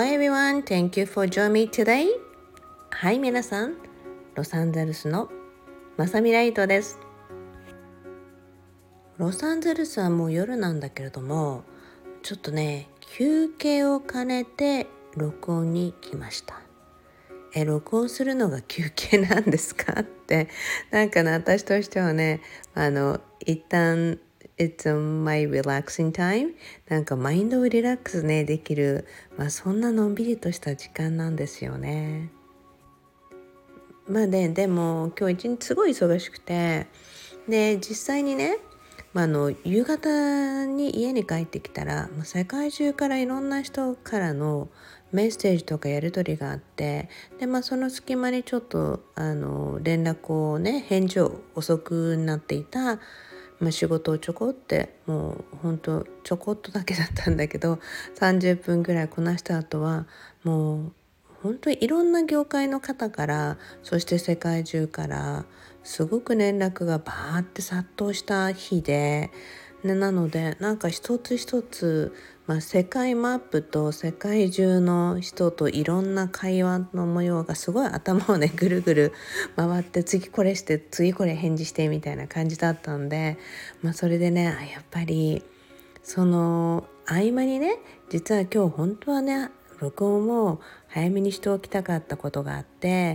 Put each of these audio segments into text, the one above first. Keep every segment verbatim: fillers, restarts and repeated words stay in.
Hi everyone, thank you for joining me today. はい、皆さん、ロサンゼルスのまさみライトです。ロサンゼルスはもう夜なんだけれども、ちょっとね、休憩を兼ねて録音に来ました。え、録音するのが休憩なんですかって、なんかね、私としてはね、あの、一旦It's my relaxing time なんかマインドをリラックスねできる、まあ、そんなのんびりとした時間なんですよね。まあね、でも今日一日すごい忙しくて、で実際にね、まあ、あの夕方に家に帰ってきたら、もう世界中からいろんな人からのメッセージとかやり取りがあって、で、まあ、その隙間にちょっとあの連絡をね返事を遅くなっていた、まあ、仕事をちょこってもうほんとちょこっとだけだったんだけどさんじゅっぷんぐらいこなした後はもう本当にいろんな業界の方から、そして世界中からすごく連絡がバーって殺到した日で、ね、なのでなんか一つ一つ、まあ、世界マップと世界中の人といろんな会話の模様がすごい頭をねぐるぐる回って、次これして次これ返事してみたいな感じだったんで、まあ、それでねやっぱりその合間にね、実は今日本当はね録音も早めにしておきたかったことがあって、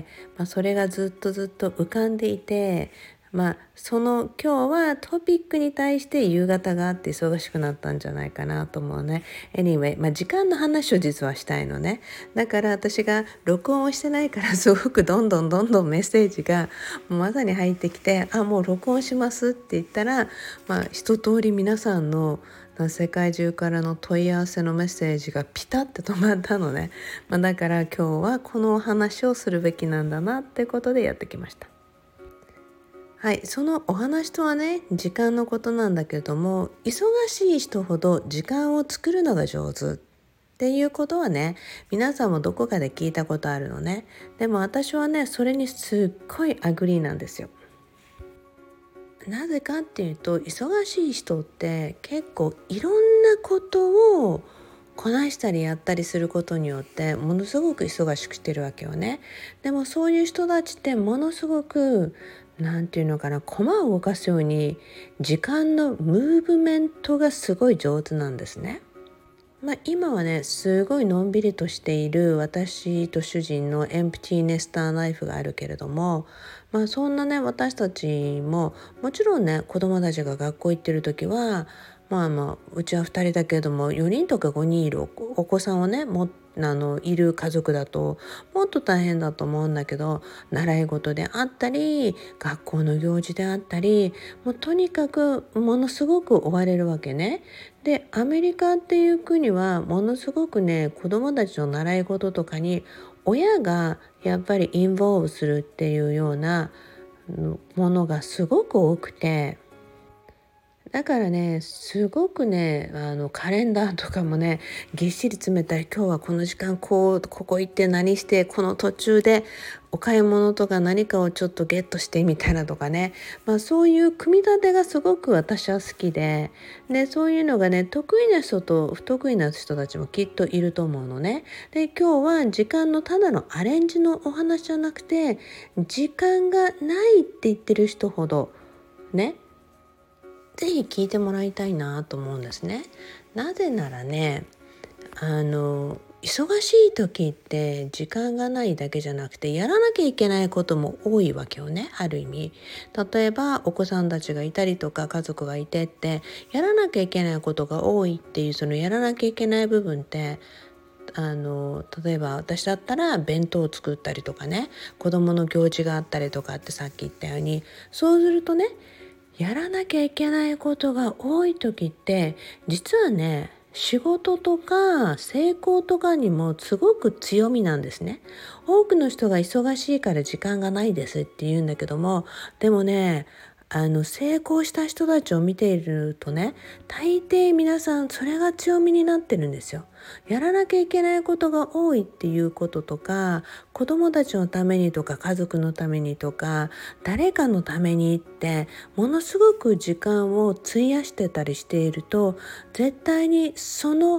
まあ、それがずっとずっと浮かんでいて、まあ、その今日はトピックに対して夕方があって忙しくなったんじゃないかなと思うね。Anyway、まあ、時間の話を実はしたいのね。だから私が録音をしてないからすごくどんどんどんどんメッセージがまさに入ってきて、あ、もう録音しますって言ったら、まあ、一通り皆さんの世界中からの問い合わせのメッセージがピタッと止まったのね、まあ、だから今日はこのお話をするべきなんだなってことでやってきました。はい、そのお話とはね、時間のことなんだけれども、忙しい人ほど時間を作るのが上手っていうことはね、皆さんもどこかで聞いたことあるのね。でも私はね、それにすっごいアグリーなんですよ。なぜかっていうと、忙しい人って結構いろんなことをこなしたりやったりすることによってものすごく忙しくしてるわけよね。でもそういう人たちってものすごくなんていうのかな、駒を動かすように時間のムーブメントがすごい上手なんですね。まあ、今はねすごいのんびりとしている私と主人のエンプティーネスターライフがあるけれども、まあ、そんなね私たちももちろんね子供たちが学校行ってる時はまあまあうちはふたりだけれどもよにんとかごにんいるお子さんをねもあのいる家族だともっと大変だと思うんだけど、習い事であったり学校の行事であったり、もうとにかくものすごく追われるわけね。でアメリカっていう国はものすごくね子どもたちの習い事とかに親がやっぱりインボーブするっていうようなものがすごく多くて、だからねすごくねあのカレンダーとかもねぎっしり詰めたり、今日はこの時間こうここ行って何して、この途中でお買い物とか何かをちょっとゲットしてみたいなとかね、まあ、そういう組み立てがすごく私は好きで、でそういうのがね得意な人と不得意な人たちもきっといると思うのね。で今日は時間のただのアレンジのお話じゃなくて、時間がないって言ってる人ほどねぜひ聞いてもらいたいなと思うんですね。なぜならね、あの忙しい時って時間がないだけじゃなくてやらなきゃいけないことも多いわけよね。ある意味例えばお子さんたちがいたりとか家族がいてってやらなきゃいけないことが多いっていう、そのやらなきゃいけない部分ってあの例えば私だったら弁当を作ったりとかね、子供の行事があったりとかってさっき言ったように、そうするとねやらなきゃいけないことが多い時って実はね仕事とか成功とかにもすごく強みなんですね。多くの人が忙しいから時間がないですって言うんだけども、でもねあの成功した人たちを見ているとね、大抵皆さんそれが強みになってるんですよ。やらなきゃいけないことが多いっていうこととか、子供たちのためにとか家族のためにとか誰かのためにってものすごく時間を費やしてたりしていると、絶対にその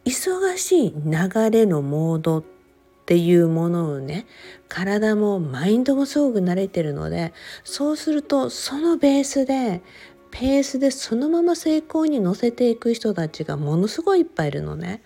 忙しい流れのモードっていうものをね、体もマインドもすごく慣れてるので、そうするとそのベースでペースでそのまま成功に乗せていく人たちがものすごいいっぱいいるのね。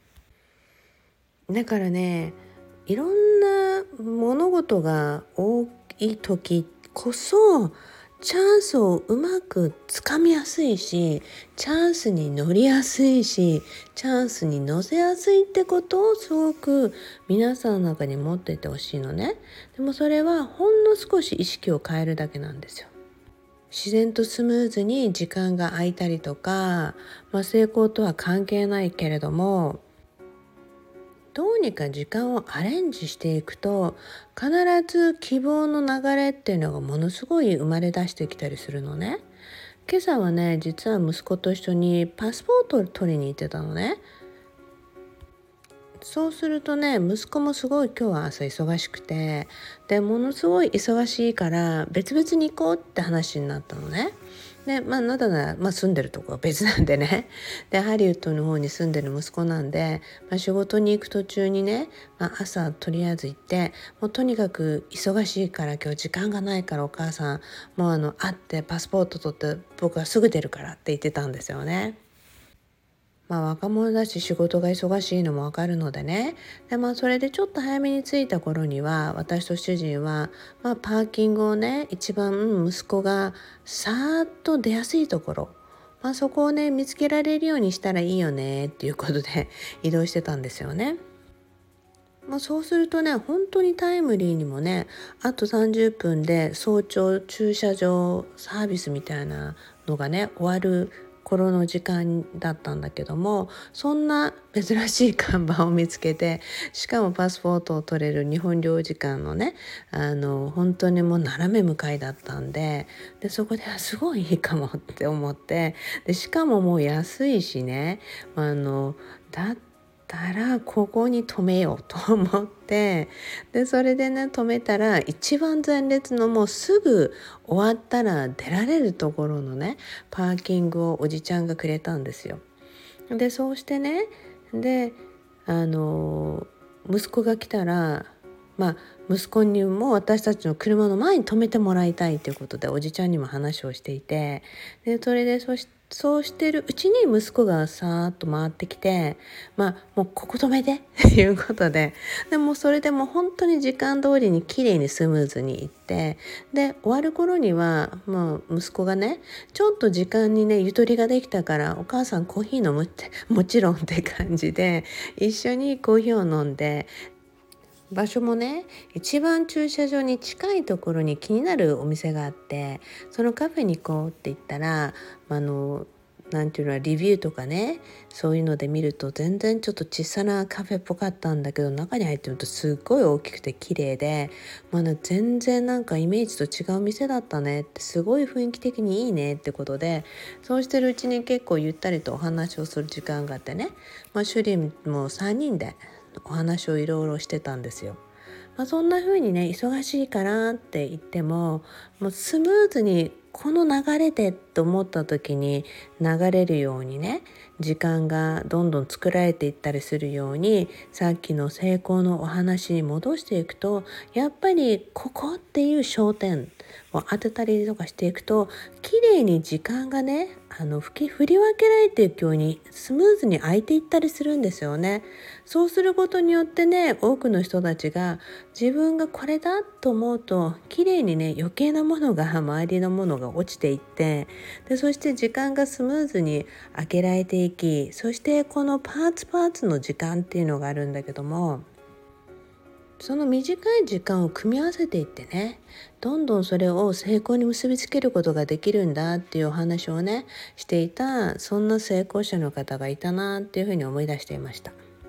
だからね、いろんな物事が多い時こそチャンスをうまくつかみやすいし、チャンスに乗りやすいし、チャンスに乗せやすいってことをすごく皆さんの中に持っていてほしいのね。でもそれはほんの少し意識を変えるだけなんですよ。自然とスムーズに時間が空いたりとか、まあ、成功とは関係ないけれども、どうにか時間をアレンジしていくと、必ず希望の流れっていうのがものすごい生まれ出してきたりするのね。今朝はね、実は息子と一緒にパスポートを取りに行ってたのね。そうするとね、息子もすごい今日は朝忙しくて、でものすごい忙しいから別々に行こうって話になったのね。で、まあなだなら、まあ、住んでるとこは別なんでね。でハリウッドの方に住んでる息子なんで、まあ、仕事に行く途中にね、まあ、朝とりあえず行って、もうとにかく忙しいから今日時間がないからお母さんもうあの会ってパスポート取って僕はすぐ出るからって言ってたんですよね。まあ若者だし仕事が忙しいのもわかるのでね。でまあそれでちょっと早めに着いた頃には、私と主人は、まあ、パーキングをね、一番息子がさーっと出やすいところ、まあ、そこをね見つけられるようにしたらいいよねっていうことで移動してたんですよね。まあ、そうするとね、本当にタイムリーにもね、あとさんじゅっぷんで早朝駐車場サービスみたいなのがね終わる頃の時間だったんだけども、そんな珍しい看板を見つけて、しかもパスポートを取れる日本領事館のね、あの本当にもう斜め向かいだったんで、でそこであすごいいいかもって思って、でしかももう安いしね、あのだってたらここに止めようと思って、でそれでね止めたら、一番前列のもうすぐ終わったら出られるところのねパーキングをおじちゃんがくれたんですよ。でそうしてね、であの息子が来たら、まあ息子にも私たちの車の前に止めてもらいたいということでおじちゃんにも話をしていて、でそれでそしそうしてるうちに息子がさーっと回ってきて、まあもうここ止めてっていうことで、でもそれでも本当に時間通りに綺麗にスムーズにいって、で終わる頃にはもう息子がね、ちょっと時間にねゆとりができたからお母さんコーヒー飲むってもちろんって感じで一緒にコーヒーを飲んで、場所もね一番駐車場に近いところに気になるお店があって、そのカフェに行こうって言ったら、あのなんていうのはリビューとかね、そういうので見ると全然ちょっと小さなカフェっぽかったんだけど、中に入ってみるとすっごい大きくて綺麗で、まあね、全然なんかイメージと違う店だったねって、すごい雰囲気的にいいねってことで、そうしてるうちに結構ゆったりとお話をする時間があってね、まあ、主人もさんにんでお話をいろいろしてたんですよ。まあ、そんな風にね忙しいからって言っても、もうスムーズにこの流れでと思った時に流れるようにね、時間がどんどん作られていったりするように、さっきの成功のお話に戻していくと、やっぱりここっていう焦点を当てたりとかしていくと、綺麗に時間がねあの振り振り分けられていくようにスムーズに空いていったりするんですよね。そうすることによってね、多くの人たちが自分がこれだと思うと綺麗にね余計なものが周りのものが落ちていって、でそして時間がスムーズに開けられていき、そしてこのパーツパーツの時間っていうのがあるんだけども、その短い時間を組み合わせていってね、どんどんそれを成功に結びつけることができるんだっていうお話をねしていた、そんな成功者の方がいたなっていうふうに思い出していました。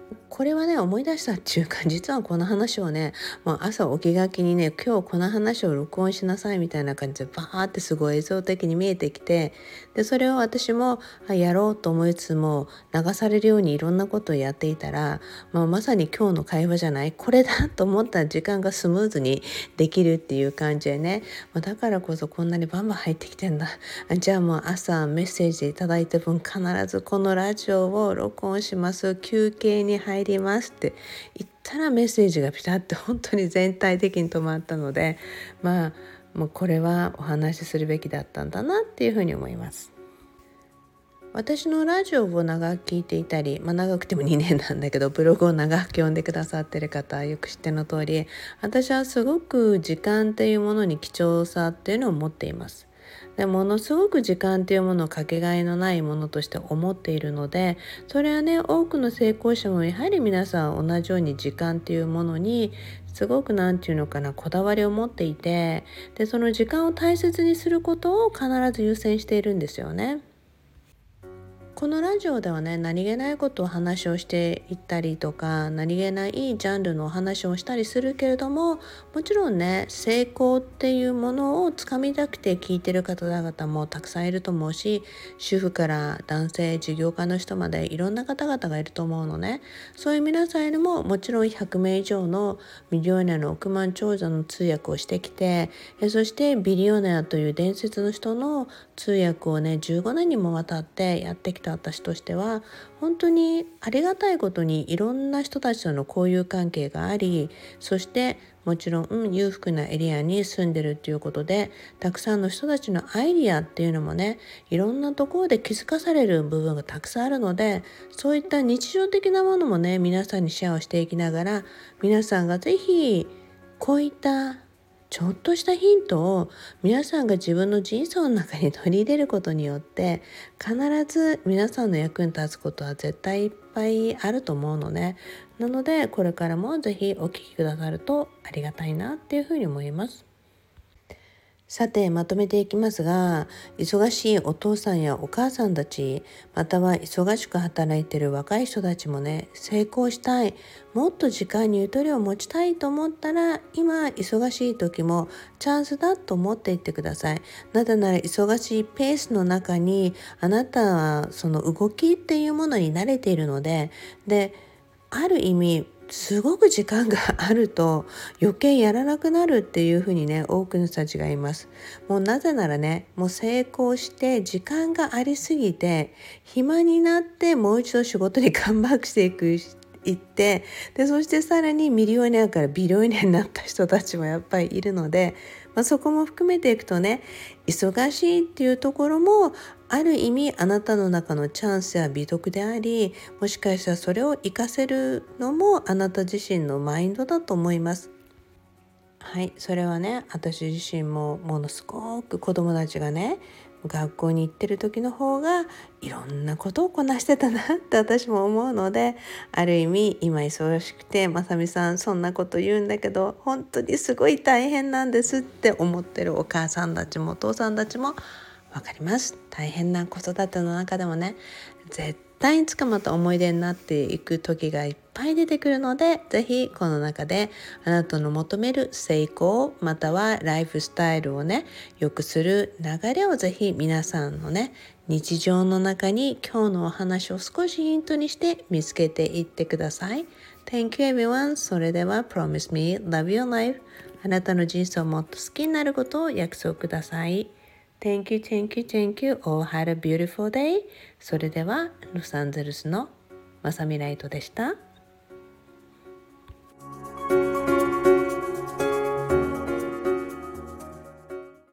これはね思い出したっていうか、実はこの話をねもう朝起きがきにね、今日この話を録音しなさいみたいな感じでバーってすごい映像的に見えてきて、でそれを私もあやろうと思いつつも流されるようにいろんなことをやっていたら、まあ、まさに今日の会話じゃないこれだと思った時間がスムーズにできるっていう感じでね、まあ、だからこそこんなにバンバン入ってきてんだ。あじゃあもう朝メッセージいただいた分必ずこのラジオを録音します、休憩に入りますって言ったらメッセージがピタッと本当に全体的に止まったので、まあもうこれはお話しするべきだったんだなっていうふうに思います。私のラジオを長く聞いていたり、まあ、長くてもにねんなんだけどブログを長く読んでくださってる方はよく知っての通り、私はすごく時間っていうものに貴重さっていうのを持っています。でものすごく時間っていうものをかけがえのないものとして思っているので、それはね多くの成功者もやはり皆さん同じように時間っていうものにすごくなんていうのかなこだわりを持っていて、でその時間を大切にすることを必ず優先しているんですよね。このラジオではね何気ないことを話をしていったりとか、何気ないジャンルのお話をしたりするけれども、もちろんね成功っていうものをつかみたくて聞いてる方々もたくさんいると思うし、主婦から男性事業家の人までいろんな方々がいると思うのね。そういう皆さんよりももちろんひゃくめい以上のミリオネアの億万長者の通訳をしてきて、そしてビリオネアという伝説の人の通訳をねじゅうごねんにもわたってやってきた私としては、本当にありがたいことにいろんな人たちとの交友関係があり、そしてもちろん、うん、裕福なエリアに住んでるっていうことで、たくさんの人たちのアイディアっていうのもねいろんなところで気づかされる部分がたくさんあるので、そういった日常的なものもね皆さんにシェアをしていきながら、皆さんがぜひこういったちょっとしたヒントを皆さんが自分の人生の中に取り入れることによって必ず皆さんの役に立つことは絶対いっぱいあると思うのね。なのでこれからもぜひお聞きくださるとありがたいなっていうふうに思います。さてまとめていきますが、忙しいお父さんやお母さんたち、または忙しく働いている若い人たちもね、成功したい、もっと時間にゆとりを持ちたいと思ったら、今忙しい時もチャンスだと思っていってください。なぜなら忙しいペースの中にあなたはその動きっていうものに慣れているので、である意味すごく時間があると余計やらなくなるっていうふうにね多くの人たちがいます。もうなぜならね、もう成功して時間がありすぎて暇になってもう一度仕事にカムバックしていく行って、でそしてさらにミリオネアからビリオネアになった人たちもやっぱりいるので、まあ、そこも含めていくとね、忙しいっていうところもある意味あなたの中のチャンスや美徳であり、もしかしたらそれを活かせるのもあなた自身のマインドだと思います。はい、それはね私自身もものすごく子供たちがね学校に行ってる時の方がいろんなことをこなしてたなって私も思うので、ある意味今忙しくてまさみさんそんなこと言うんだけど本当にすごい大変なんですって思ってるお母さんたちもお父さんたちもわかります。大変な子育ての中でもね絶対いつかまた思い出になっていく時がいっぱい出てくるので、ぜひこの中であなたの求める成功またはライフスタイルをね良くする流れをぜひ皆さんのね日常の中に今日のお話を少しヒントにして見つけていってください。 Thank you everyone。 それでは Promise me love your life。 あなたの人生をもっと好きになることを約束ください。Thank you, thank you, thank you. All had a beautiful day. それではロサンゼルスのまさみライトでした。